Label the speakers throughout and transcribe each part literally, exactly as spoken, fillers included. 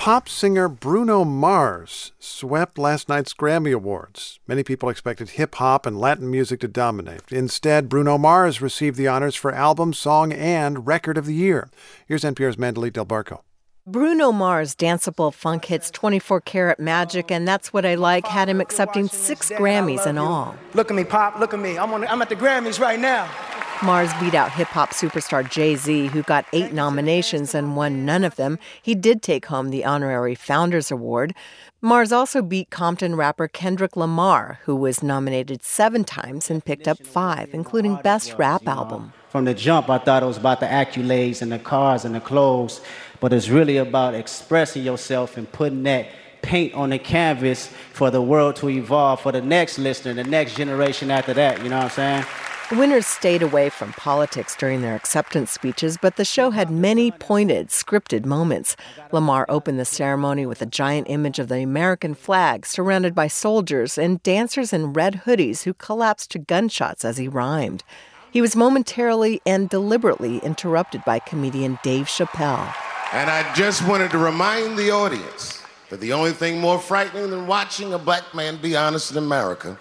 Speaker 1: Pop singer Bruno Mars swept last night's Grammy Awards. Many people expected hip-hop and Latin music to dominate. Instead, Bruno Mars received the honors for Album, Song, and Record of the Year. Here's N P R's Mandalit Del Barco.
Speaker 2: Bruno Mars' danceable funk hits twenty-four karat Magic and That's What I Like had him accepting six Grammys in all.
Speaker 3: Look at me, Pop. Look at me. I'm, on, I'm at the Grammys right now.
Speaker 2: Mars beat out hip-hop superstar Jay-Z, who got eight nominations and won none of them. He did take home the honorary Founders Award. Mars also beat Compton rapper Kendrick Lamar, who was nominated seven times and picked up five, including Best Rap Album.
Speaker 4: From the jump, I thought it was about the accolades and the cars and the clothes, but it's really about expressing yourself and putting that paint on the canvas for the world to evolve, for the next listener, the next generation after that, you know what I'm saying?
Speaker 2: Winners stayed away from politics during their acceptance speeches, but the show had many pointed, scripted moments. Lamar opened the ceremony with a giant image of the American flag surrounded by soldiers and dancers in red hoodies who collapsed to gunshots as he rhymed. He was momentarily and deliberately interrupted by comedian Dave Chappelle.
Speaker 5: And I just wanted to remind the audience that the only thing more frightening than watching a black man be honest in America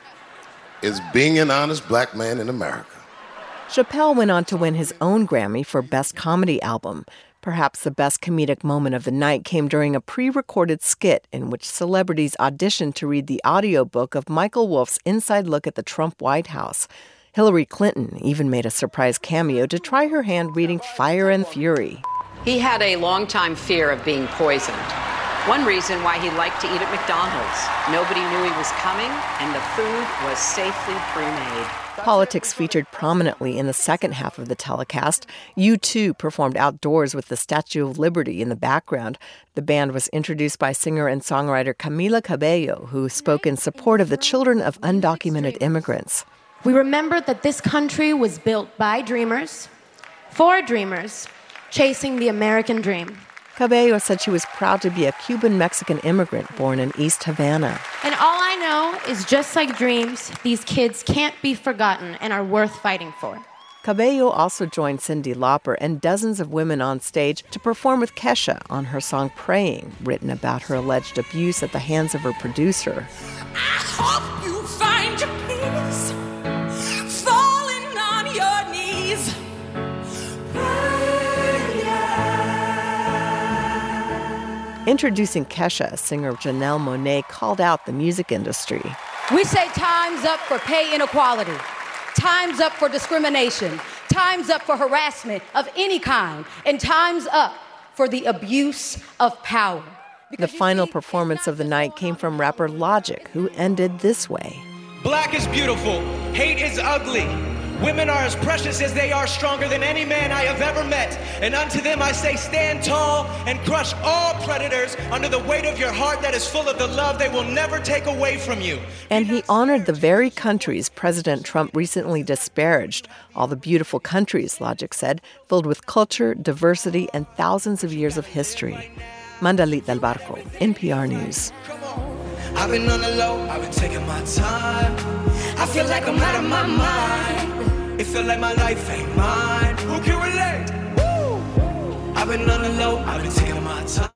Speaker 5: is being an honest black man in America.
Speaker 2: Chappelle went on to win his own Grammy for Best Comedy Album. Perhaps the best comedic moment of the night came during a pre-recorded skit in which celebrities auditioned to read the audiobook of Michael Wolff's inside look at the Trump White House. Hillary Clinton even made a surprise cameo to try her hand reading Fire and Fury.
Speaker 6: He had a long-time fear of being poisoned. One reason why he liked to eat at McDonald's. Nobody knew he was coming, and the food was safely pre-made.
Speaker 2: Politics featured prominently in the second half of the telecast. U two performed outdoors with the Statue of Liberty in the background. The band was introduced by singer and songwriter Camila Cabello, who spoke in support of the children of undocumented immigrants.
Speaker 7: We remember that this country was built by dreamers, for dreamers, chasing the American dream.
Speaker 2: Cabello said she was proud to be a Cuban-Mexican immigrant born in East Havana.
Speaker 7: And all I know is just like dreams, these kids can't be forgotten and are worth fighting for.
Speaker 2: Cabello also joined Cyndi Lauper and dozens of women on stage to perform with Kesha on her song Praying, written about her alleged abuse at the hands of her producer.
Speaker 8: I hope you find your peace, falling on your knees.
Speaker 2: Introducing Kesha, singer Janelle Monáe called out the music industry.
Speaker 9: We say time's up for pay inequality. Time's up for discrimination. Time's up for harassment of any kind. And time's up for the abuse of power.
Speaker 2: The final performance of the night came from rapper Logic, who ended this way.
Speaker 10: Black is beautiful. Hate is ugly. Women are as precious as they are stronger than any man I have ever met. And unto them I say, stand tall and crush all predators under the weight of your heart that is full of the love they will never take away from you.
Speaker 2: And he honored the very countries President Trump recently disparaged. All the beautiful countries, Logic said, filled with culture, diversity, and thousands of years of history. Mandalit Del Barco, N P R News.
Speaker 8: I've been on the low, I've been taking my time. I feel like I'm out of my mind. It feel like my life ain't mine. Who can relate? Woo! I've been on the low, I've been taking my time.